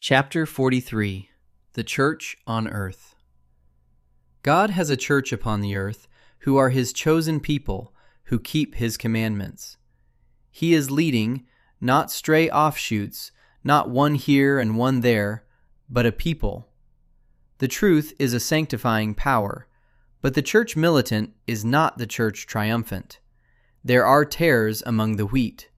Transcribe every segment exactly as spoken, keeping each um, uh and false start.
Chapter forty-three. The Church on Earth. God has a church upon the earth, who are His chosen people, who keep His commandments. He is leading, not stray offshoots, not one here and one there, but a people. The truth is a sanctifying power, but the church militant is not the church triumphant. There are tares among the wheat.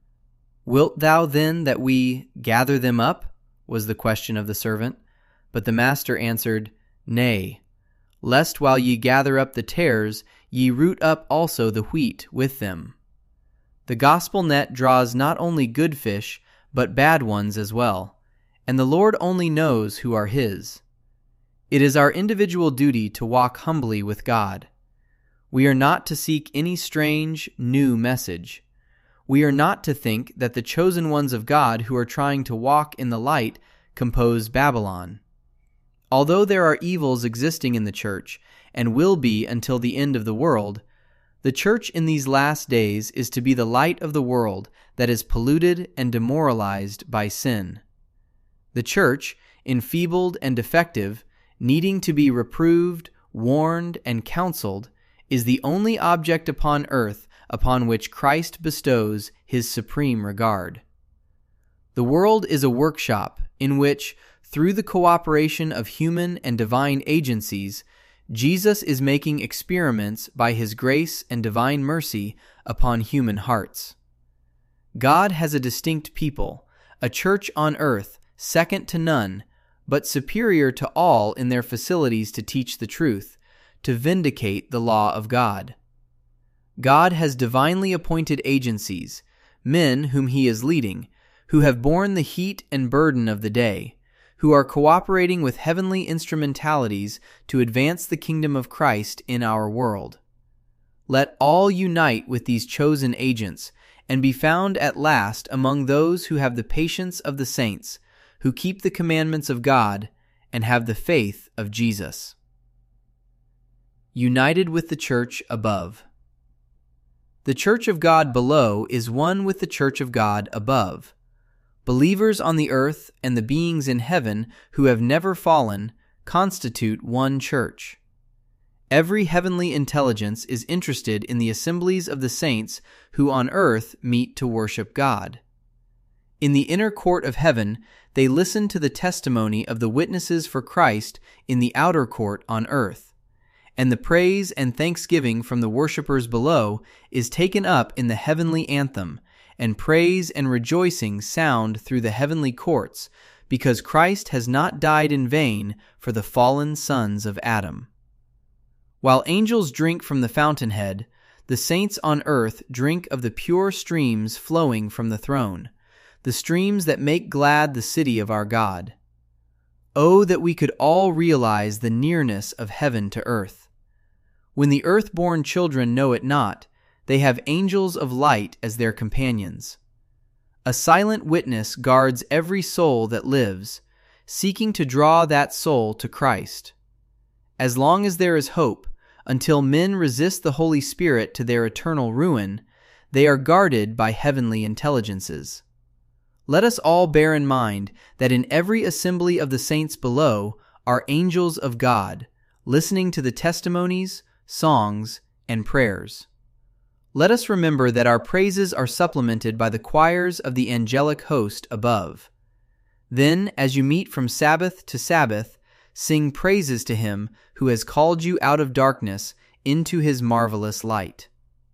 Wilt thou then that we gather them up? Was the question of the servant. But the master answered, Nay, lest while ye gather up the tares, ye root up also the wheat with them. The gospel net draws not only good fish, but bad ones as well, and the Lord only knows who are His. It is our individual duty to walk humbly with God. We are not to seek any strange, new message. We are not to think that the chosen ones of God who are trying to walk in the light compose Babylon. Although there are evils existing in the church, and will be until the end of the world, the church in these last days is to be the light of the world that is polluted and demoralized by sin. The church, enfeebled and defective, needing to be reproved, warned, and counseled, is the only object upon earth upon which Christ bestows His supreme regard. The world is a workshop in which, through the cooperation of human and divine agencies, Jesus is making experiments by His grace and divine mercy upon human hearts. God has a distinct people, a church on earth, second to none, but superior to all in their facilities to teach the truth, to vindicate the law of God. God has divinely appointed agencies, men whom He is leading, who have borne the heat and burden of the day, who are cooperating with heavenly instrumentalities to advance the kingdom of Christ in our world. Let all unite with these chosen agents, and be found at last among those who have the patience of the saints, who keep the commandments of God, and have the faith of Jesus. United with the church above. The church of God below is one with the church of God above. Believers on the earth and the beings in heaven who have never fallen constitute one church. Every heavenly intelligence is interested in the assemblies of the saints who on earth meet to worship God. In the inner court of heaven, they listen to the testimony of the witnesses for Christ in the outer court on earth, and the praise and thanksgiving from the worshipers below is taken up in the heavenly anthem, and praise and rejoicing sound through the heavenly courts, because Christ has not died in vain for the fallen sons of Adam. While angels drink from the fountainhead, the saints on earth drink of the pure streams flowing from the throne, the streams that make glad the city of our God. Oh, that we could all realize the nearness of heaven to earth. When the earth-born children know it not, they have angels of light as their companions. A silent witness guards every soul that lives, seeking to draw that soul to Christ. As long as there is hope, until men resist the Holy Spirit to their eternal ruin, they are guarded by heavenly intelligences. Let us all bear in mind that in every assembly of the saints below are angels of God, listening to the testimonies, songs, and prayers. Let us remember that our praises are supplemented by the choirs of the angelic host above. Then, as you meet from Sabbath to Sabbath, sing praises to Him who has called you out of darkness into His marvelous light.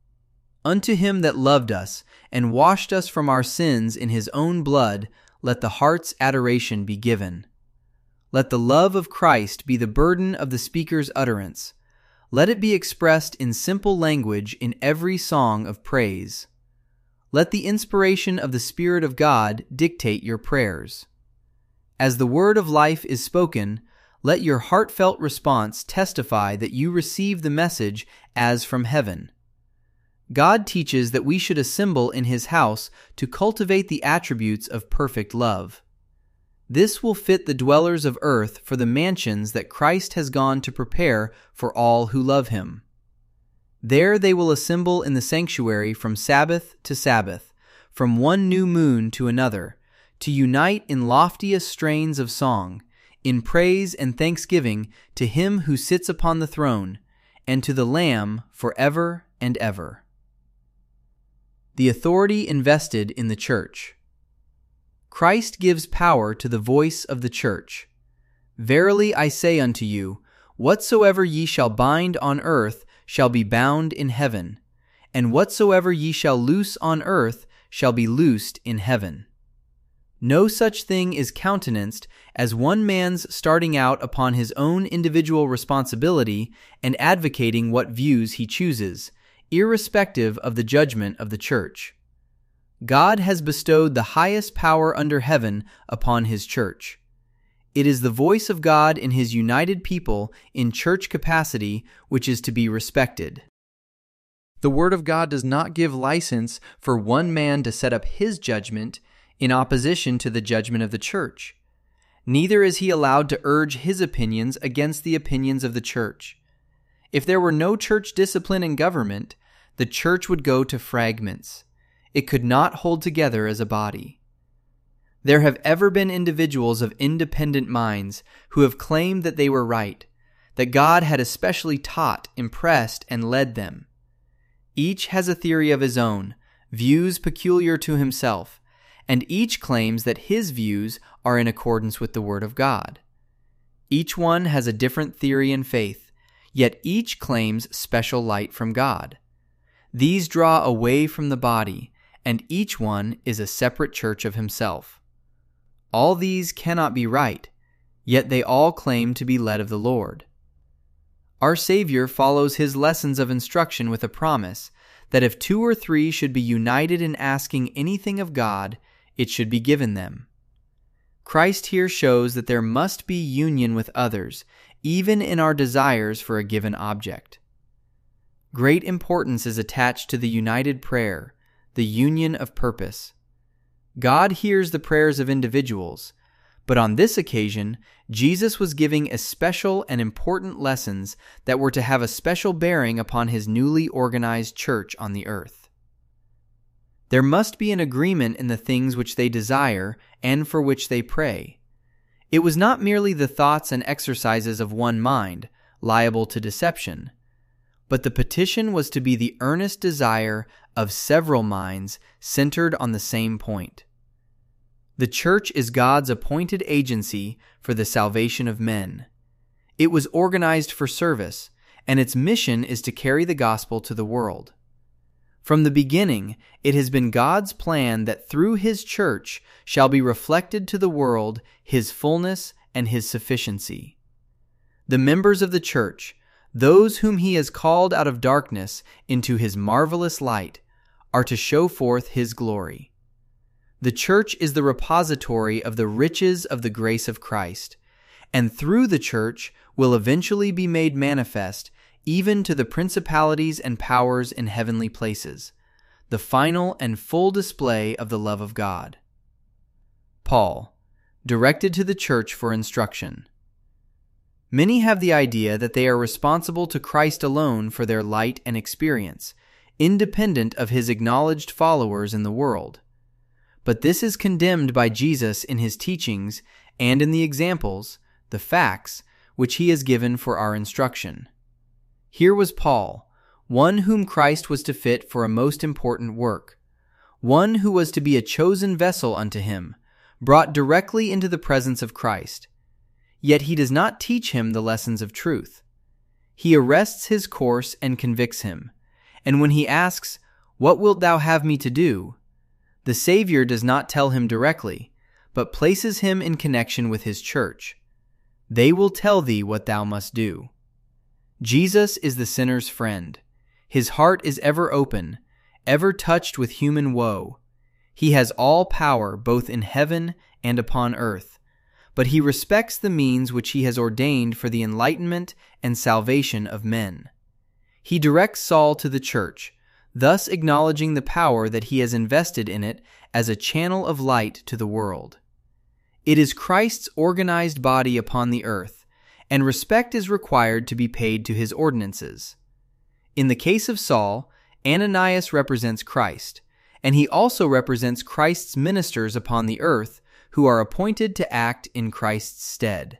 Unto Him that loved us and washed us from our sins in His own blood, let the heart's adoration be given. Let the love of Christ be the burden of the speaker's utterance. Let it be expressed in simple language in every song of praise. Let the inspiration of the Spirit of God dictate your prayers. As the word of life is spoken, let your heartfelt response testify that you receive the message as from heaven. God teaches that we should assemble in His house to cultivate the attributes of perfect love. This will fit the dwellers of earth for the mansions that Christ has gone to prepare for all who love Him. There they will assemble in the sanctuary from Sabbath to Sabbath, from one new moon to another, to unite in loftiest strains of song, in praise and thanksgiving to Him who sits upon the throne, and to the Lamb forever and ever. The authority invested in the Church. Christ gives power to the voice of the Church. Verily I say unto you, whatsoever ye shall bind on earth shall be bound in heaven, and whatsoever ye shall loose on earth shall be loosed in heaven. No such thing is countenanced as one man's starting out upon his own individual responsibility and advocating what views he chooses, irrespective of the judgment of the Church. God has bestowed the highest power under heaven upon His Church. It is the voice of God in His united people in church capacity which is to be respected. The Word of God does not give license for one man to set up his judgment in opposition to the judgment of the Church. Neither is he allowed to urge his opinions against the opinions of the Church. If there were no church discipline and government, the Church would go to fragments. It could not hold together as a body. There have ever been individuals of independent minds who have claimed that they were right, that God had especially taught, impressed, and led them. Each has a theory of his own, views peculiar to himself, and each claims that his views are in accordance with the Word of God. Each one has a different theory and faith, yet each claims special light from God. These draw away from the body, and each one is a separate church of himself. All these cannot be right, yet they all claim to be led of the Lord. Our Savior follows His lessons of instruction with a promise that if two or three should be united in asking anything of God, it should be given them. Christ here shows that there must be union with others, even in our desires for a given object. Great importance is attached to the united prayer, the union of purpose. God hears the prayers of individuals, but on this occasion, Jesus was giving especial and important lessons that were to have a special bearing upon His newly organized church on the earth. There must be an agreement in the things which they desire and for which they pray. It was not merely the thoughts and exercises of one mind, liable to deception, but the petition was to be the earnest desire of several minds centered on the same point. The church is God's appointed agency for the salvation of men. It was organized for service, and its mission is to carry the gospel to the world. From the beginning, it has been God's plan that through His church shall be reflected to the world His fullness and His sufficiency. The members of the church, those whom He has called out of darkness into His marvelous light, are to show forth His glory. The church is the repository of the riches of the grace of Christ, and through the church will eventually be made manifest even to the principalities and powers in heavenly places, the final and full display of the love of God. Paul, directed to the church for instruction. Many have the idea that they are responsible to Christ alone for their light and experience, independent of His acknowledged followers in the world. But this is condemned by Jesus in His teachings and in the examples, the facts, which He has given for our instruction. Here was Paul, one whom Christ was to fit for a most important work, one who was to be a chosen vessel unto Him, brought directly into the presence of Christ. Yet He does not teach him the lessons of truth. He arrests his course and convicts him, and when he asks, "What wilt thou have me to do?" the Savior does not tell him directly, but places him in connection with His church. They will tell thee what thou must do. Jesus is the sinner's friend. His heart is ever open, ever touched with human woe. He has all power both in heaven and upon earth, but He respects the means which He has ordained for the enlightenment and salvation of men. He directs Saul to the church, thus acknowledging the power that He has invested in it as a channel of light to the world. It is Christ's organized body upon the earth, and respect is required to be paid to His ordinances. In the case of Saul, Ananias represents Christ, and he also represents Christ's ministers upon the earth, who are appointed to act in Christ's stead.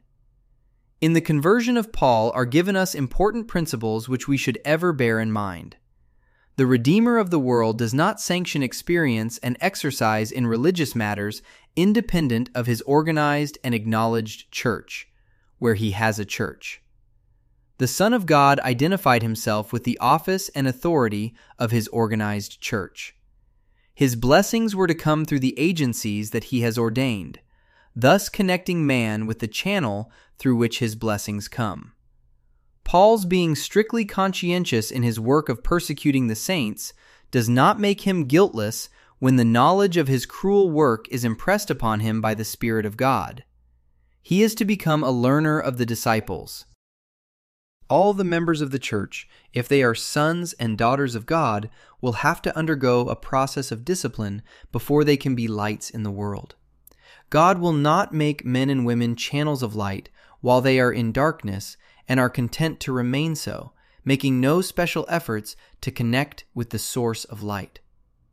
In the conversion of Paul are given us important principles which we should ever bear in mind. The Redeemer of the world does not sanction experience and exercise in religious matters independent of his organized and acknowledged church, where he has a church. The Son of God identified himself with the office and authority of his organized church. His blessings were to come through the agencies that he has ordained, thus connecting man with the channel through which his blessings come. Paul's being strictly conscientious in his work of persecuting the saints does not make him guiltless when the knowledge of his cruel work is impressed upon him by the Spirit of God. He is to become a learner of the disciples. All the members of the church, if they are sons and daughters of God, will have to undergo a process of discipline before they can be lights in the world. God will not make men and women channels of light while they are in darkness and are content to remain so, making no special efforts to connect with the source of light.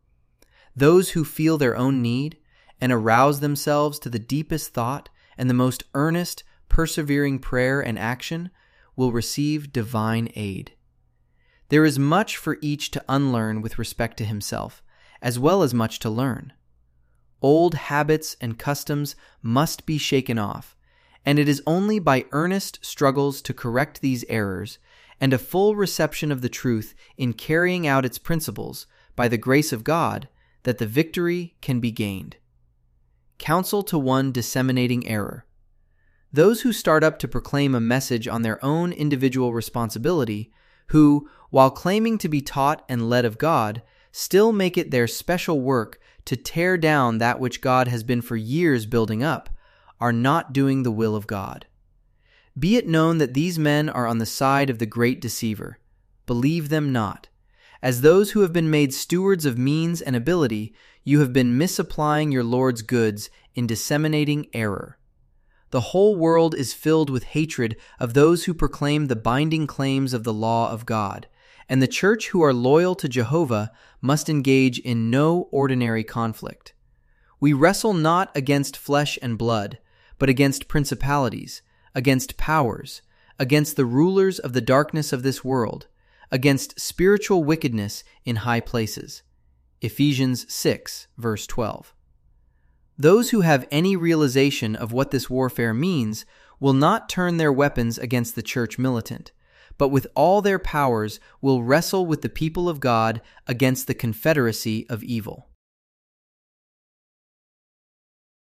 Those who feel their own need and arouse themselves to the deepest thought and the most earnest, persevering prayer and action will receive divine aid. There is much for each to unlearn with respect to himself, as well as much to learn. Old habits and customs must be shaken off, and it is only by earnest struggles to correct these errors and a full reception of the truth in carrying out its principles by the grace of God that the victory can be gained. Counsel to one disseminating error. Those who start up to proclaim a message on their own individual responsibility, who, while claiming to be taught and led of God, still make it their special work to tear down that which God has been for years building up, are not doing the will of God. Be it known that these men are on the side of the great deceiver. Believe them not. As those who have been made stewards of means and ability, you have been misapplying your Lord's goods in disseminating error. The whole world is filled with hatred of those who proclaim the binding claims of the law of God, and the church who are loyal to Jehovah must engage in no ordinary conflict. We wrestle not against flesh and blood, but against principalities, against powers, against the rulers of the darkness of this world, against spiritual wickedness in high places. Ephesians six, verse twelve. Those who have any realization of what this warfare means will not turn their weapons against the church militant, but with all their powers will wrestle with the people of God against the confederacy of evil.